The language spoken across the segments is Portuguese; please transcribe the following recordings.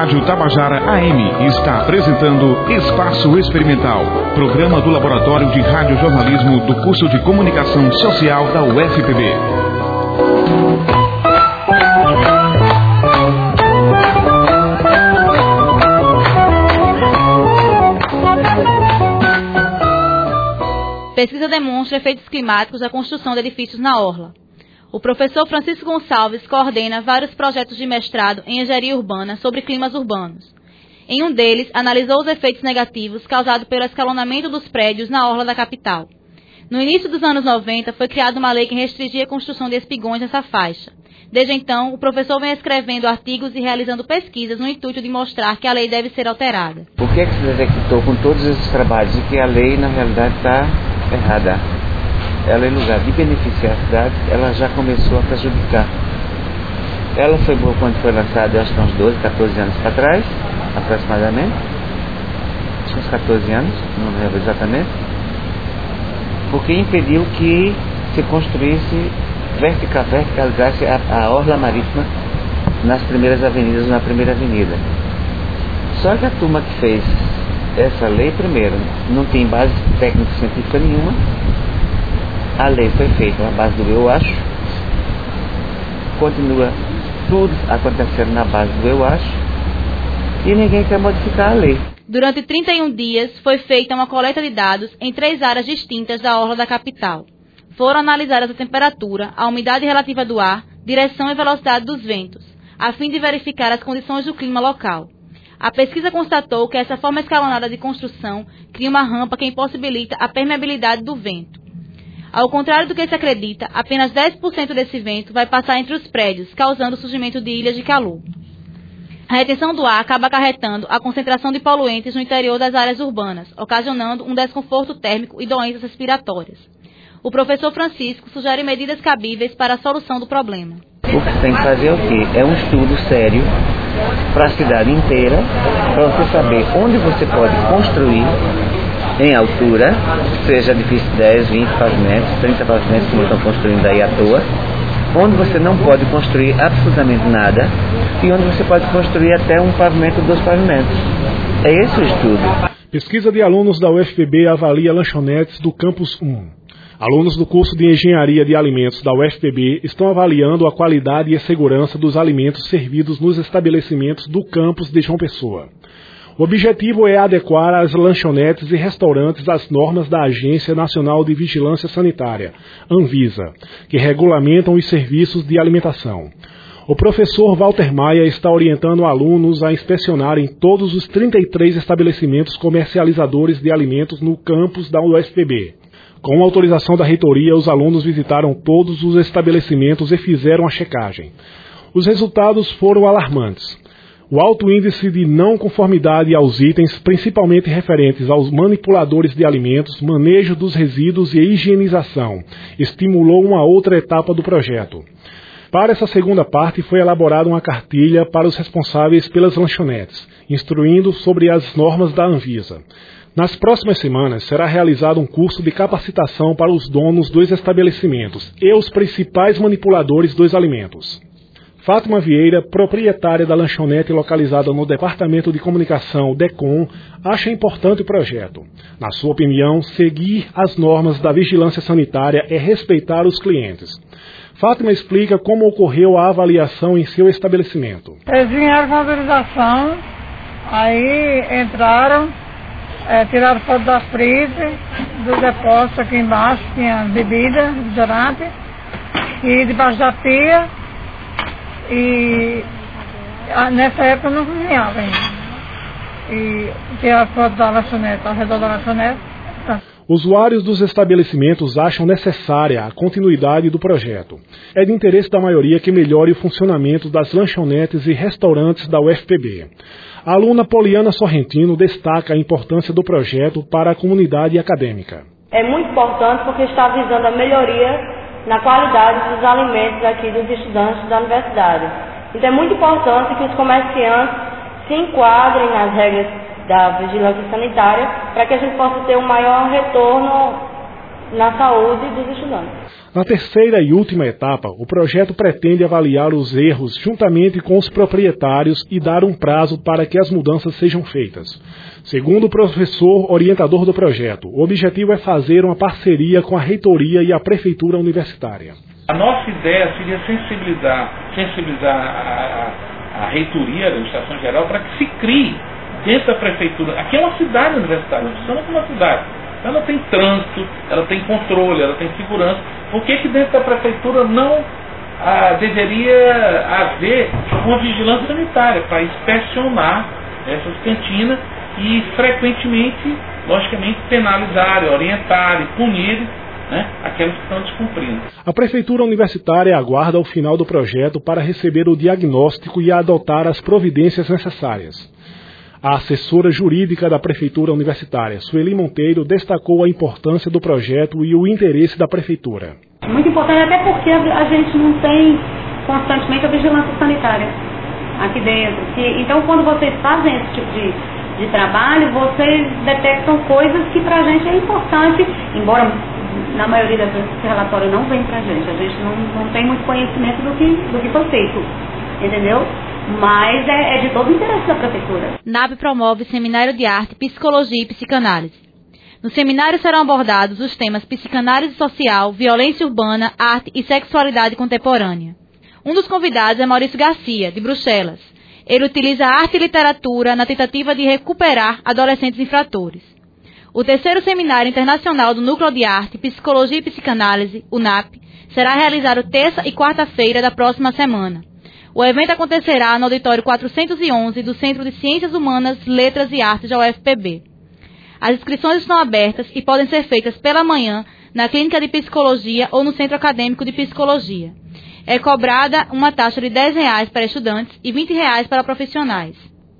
Rádio Tabajara AM está apresentando Espaço Experimental, programa do Laboratório de Radiojornalismo do curso de Comunicação Social da UFPB. Pesquisa demonstra efeitos climáticos da construção de edifícios na orla. O professor Francisco Gonçalves coordena vários projetos de mestrado em engenharia urbana sobre climas urbanos. Em um deles, analisou os efeitos negativos causados pelo escalonamento dos prédios na orla da capital. No início dos anos 90, foi criada uma lei que restringia a construção de espigões nessa faixa. Desde então, o professor vem escrevendo artigos e realizando pesquisas no intuito de mostrar que a lei deve ser alterada. Por que se detectou com todos esses trabalhos de que a lei, na realidade, está errada? Ela, em lugar de beneficiar a cidade, ela já começou a prejudicar. Ela foi boa quando foi lançada, eu acho que uns 12, 14 anos para trás, aproximadamente. Acho que uns 14 anos, não lembro exatamente. Porque impediu que se construísse, verticalizasse a orla marítima nas primeiras avenidas, na primeira avenida. Só que a turma que fez essa lei, primeiro, não tem base técnico-científica nenhuma. A lei foi feita na base do eu acho, continua tudo acontecendo na base do eu acho, e ninguém quer modificar a lei. Durante 31 dias foi feita uma coleta de dados em 3 áreas distintas da orla da capital. Foram analisadas a temperatura, a umidade relativa do ar, direção e velocidade dos ventos, a fim de verificar as condições do clima local. A pesquisa constatou que essa forma escalonada de construção cria uma rampa que impossibilita a permeabilidade do vento. Ao contrário do que se acredita, apenas 10% desse vento vai passar entre os prédios, causando o surgimento de ilhas de calor. A retenção do ar acaba acarretando a concentração de poluentes no interior das áreas urbanas, ocasionando um desconforto térmico e doenças respiratórias. O professor Francisco sugere medidas cabíveis para a solução do problema. O que você tem que fazer é o quê? É um estudo sério para a cidade inteira, para você saber onde você pode construir em altura, seja edifício 10, 20 pavimentos, 30 pavimentos, como estão construindo aí à toa, onde você não pode construir absolutamente nada e onde você pode construir até um pavimento ou 2 pavimentos. É esse o estudo. Pesquisa de alunos da UFPB avalia lanchonetes do Campus 1. Alunos do curso de Engenharia de Alimentos da UFPB estão avaliando a qualidade e a segurança dos alimentos servidos nos estabelecimentos do campus de João Pessoa. O objetivo é adequar as lanchonetes e restaurantes às normas da Agência Nacional de Vigilância Sanitária, Anvisa, que regulamentam os serviços de alimentação. O professor Walter Maia está orientando alunos a inspecionarem todos os 33 estabelecimentos comercializadores de alimentos no campus da UFPB. Com autorização da reitoria, os alunos visitaram todos os estabelecimentos e fizeram a checagem. Os resultados foram alarmantes. O alto índice de não conformidade aos itens, principalmente referentes aos manipuladores de alimentos, manejo dos resíduos e higienização, estimulou uma outra etapa do projeto. Para essa segunda parte, foi elaborada uma cartilha para os responsáveis pelas lanchonetes, instruindo sobre as normas da Anvisa. Nas próximas semanas, será realizado um curso de capacitação para os donos dos estabelecimentos e os principais manipuladores dos alimentos. Fátima Vieira, proprietária da lanchonete localizada no Departamento de Comunicação DECOM, acha importante o projeto. Na sua opinião, seguir as normas da vigilância sanitária é respeitar os clientes. Fátima explica como ocorreu a avaliação em seu estabelecimento. Eles vieram com autorização, aí entraram, tiraram foto das freezer, do depósito aqui embaixo, tinha bebida, refrigerante, e debaixo da pia. E nessa época eu não cozinhava ainda. E tinha a foto da lanchonete, ao redor da lanchonete. Usuários dos estabelecimentos acham necessária a continuidade do projeto. É de interesse da maioria que melhore o funcionamento das lanchonetes e restaurantes da UFPB. A aluna Poliana Sorrentino destaca a importância do projeto para a comunidade acadêmica. É muito importante porque está visando a melhoria na qualidade dos alimentos aqui dos estudantes da universidade. Então é muito importante que os comerciantes se enquadrem nas regras da vigilância sanitária para que a gente possa ter um maior retorno na saúde dos estudantes. Na terceira e última etapa, o projeto pretende avaliar os erros juntamente com os proprietários e dar um prazo para que as mudanças sejam feitas. Segundo o professor orientador do projeto, o objetivo é fazer uma parceria com a reitoria e a prefeitura universitária. A nossa ideia seria sensibilizar a reitoria, a administração geral, para que se crie dentro da prefeitura. Aqui é uma cidade universitária, funciona como uma cidade. Ela tem trânsito, ela tem controle, ela tem segurança. Por que dentro da prefeitura não deveria haver uma vigilância sanitária para inspecionar essas cantinas e frequentemente, logicamente, penalizar, orientar e punir, né, aqueles que estão descumprindo. A Prefeitura Universitária aguarda o final do projeto para receber o diagnóstico e adotar as providências necessárias. A assessora jurídica da Prefeitura Universitária, Sueli Monteiro, destacou a importância do projeto e o interesse da Prefeitura. Muito importante, até porque a gente não tem constantemente a vigilância sanitária aqui dentro. Então, quando vocês fazem esse tipo de trabalho, vocês detectam coisas que para a gente é importante, embora na maioria das vezes esse relatório não vem para a gente não tem muito conhecimento do que foi feito, entendeu? Mas é de todo o interesse da Prefeitura. NAP promove Seminário de Arte, Psicologia e Psicanálise. No seminário serão abordados os temas psicanálise social, violência urbana, arte e sexualidade contemporânea. Um dos convidados é Maurício Garcia, de Bruxelas. Ele utiliza arte e literatura na tentativa de recuperar adolescentes infratores. O terceiro Seminário Internacional do Núcleo de Arte, Psicologia e Psicanálise, o NAP, será realizado terça e quarta-feira da próxima semana. O evento acontecerá no auditório 411 do Centro de Ciências Humanas, Letras e Artes da UFPB. As inscrições estão abertas e podem ser feitas pela manhã na Clínica de Psicologia ou no Centro Acadêmico de Psicologia. É cobrada uma taxa de R$10 para estudantes e R$20 para profissionais.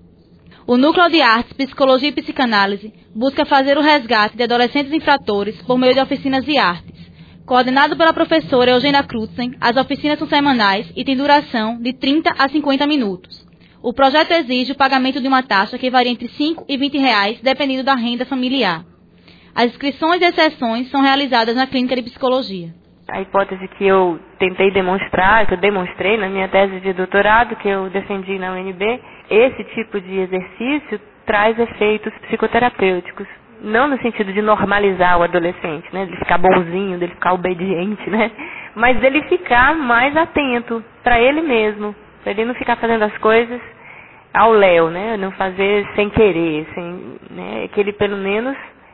O Núcleo de Artes, Psicologia e Psicanálise busca fazer o resgate de adolescentes infratores por meio de oficinas de artes. Coordenado pela professora Eugênia Krutzen, as oficinas são semanais e têm duração de 30 a 50 minutos. O projeto exige o pagamento de uma taxa que varia entre R$5 e R$20, dependendo da renda familiar. As inscrições e sessões são realizadas na Clínica de Psicologia. A hipótese que eu tentei demonstrar, que eu demonstrei na minha tese de doutorado, que eu defendi na UNB, esse tipo de exercício traz efeitos psicoterapêuticos. Não no sentido de normalizar o adolescente, né, dele ficar bonzinho, dele ficar obediente, né, mas dele ficar mais atento para ele mesmo, para ele não ficar fazendo as coisas ao léu, né, não fazer sem querer, que ele pelo menos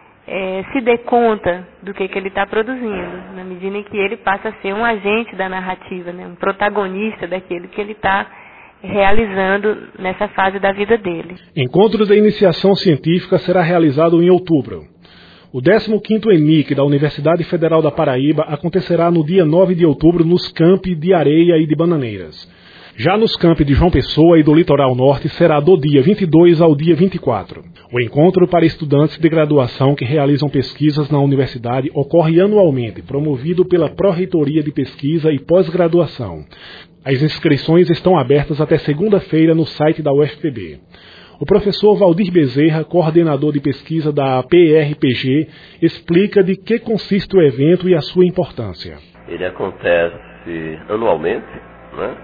se dê conta do que ele está produzindo, na medida em que ele passa a ser um agente da narrativa, né, um protagonista daquilo que ele está realizando nessa fase da vida dele. Encontro da Iniciação Científica será realizado em outubro. O 15º ENIC da Universidade Federal da Paraíba acontecerá no dia 9 de outubro nos campi de Areia e de Bananeiras. Já nos campi de João Pessoa e do Litoral Norte será do dia 22 ao dia 24. O encontro para estudantes de graduação que realizam pesquisas na universidade ocorre anualmente, promovido pela Pró-Reitoria de Pesquisa e Pós-Graduação. As inscrições estão abertas até segunda-feira no site da UFPB. O professor Valdir Bezerra, coordenador de pesquisa da PRPG, explica de que consiste o evento e a sua importância. Ele acontece anualmente, né?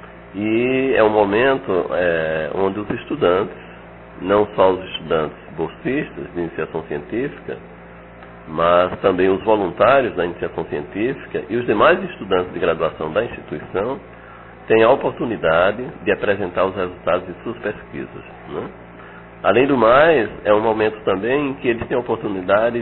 E é um momento onde os estudantes, não só os estudantes bolsistas de iniciação científica, mas também os voluntários da iniciação científica e os demais estudantes de graduação da instituição têm a oportunidade de apresentar os resultados de suas pesquisas, né? Além do mais, é um momento também em que eles têm a oportunidade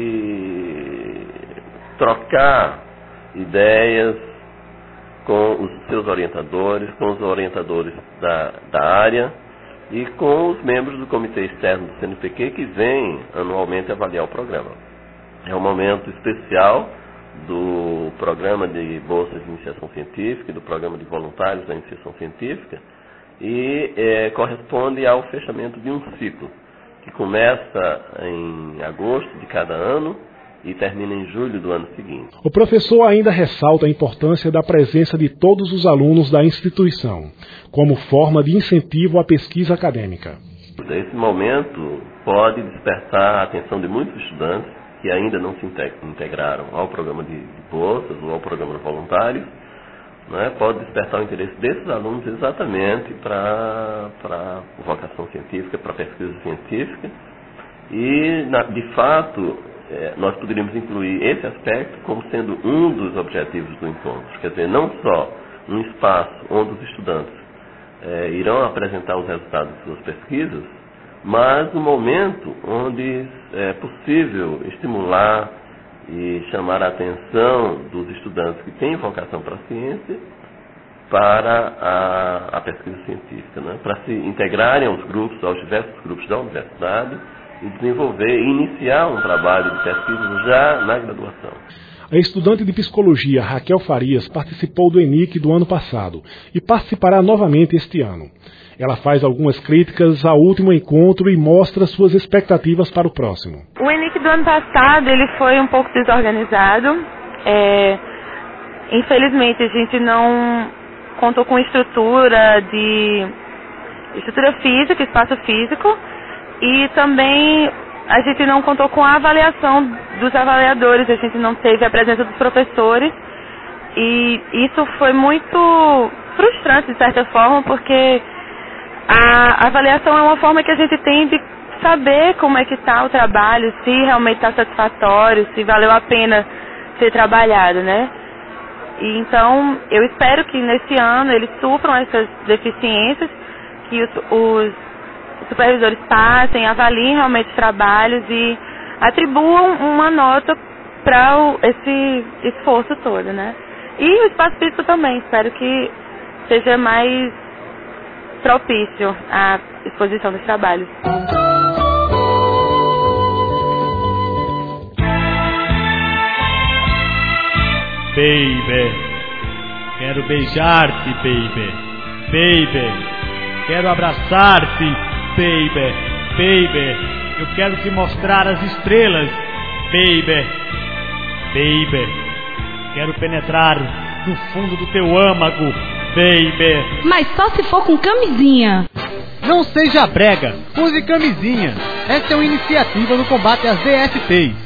de trocar ideias com os seus orientadores, com os orientadores da área e com os membros do comitê externo do CNPq que vêm anualmente avaliar o programa. É um momento especial do programa de bolsas de iniciação científica e do programa de voluntários da iniciação científica e corresponde ao fechamento de um ciclo que começa em agosto de cada ano e termina em julho do ano seguinte. O professor ainda ressalta a importância da presença de todos os alunos da instituição, como forma de incentivo à pesquisa acadêmica. Esse momento pode despertar a atenção de muitos estudantes que ainda não se integraram ao programa de bolsas ou ao programa de voluntários, né, pode despertar o interesse desses alunos exatamente para vocação científica, para pesquisa científica. E, de fato, nós poderíamos incluir esse aspecto como sendo um dos objetivos do encontro. Quer dizer, não só um espaço onde os estudantes irão apresentar os resultados de suas pesquisas, mas um momento onde é possível estimular e chamar a atenção dos estudantes que têm vocação para a ciência para a pesquisa científica, né? Para se integrarem aos diversos grupos da universidade e desenvolver e iniciar um trabalho de pesquisa já na graduação. A estudante de psicologia Raquel Farias participou do ENIC do ano passado e participará novamente este ano. Ela faz algumas críticas ao último encontro e mostra suas expectativas para o próximo. O ENIC do ano passado ele foi um pouco desorganizado. Infelizmente a gente não contou com estrutura física, espaço físico, e também a gente não contou com a avaliação dos avaliadores, a gente não teve a presença dos professores, e isso foi muito frustrante de certa forma, porque a avaliação é uma forma que a gente tem de saber como é que está o trabalho, se realmente está satisfatório, se valeu a pena ser trabalhado, né? E então, eu espero que nesse ano eles supram essas deficiências, que os supervisores passem, avaliem realmente os trabalhos e atribuam uma nota para esse esforço todo, né? E o espaço físico também, espero que seja mais propício à exposição dos trabalhos. Baby, quero beijar-te, baby. Baby, quero abraçar-te, baby. Baby, eu quero te mostrar as estrelas, baby. Baby, quero penetrar no fundo do teu âmago, baby. Mas só se for com camisinha. Não seja brega, use camisinha. Essa é uma iniciativa no combate às DSTs.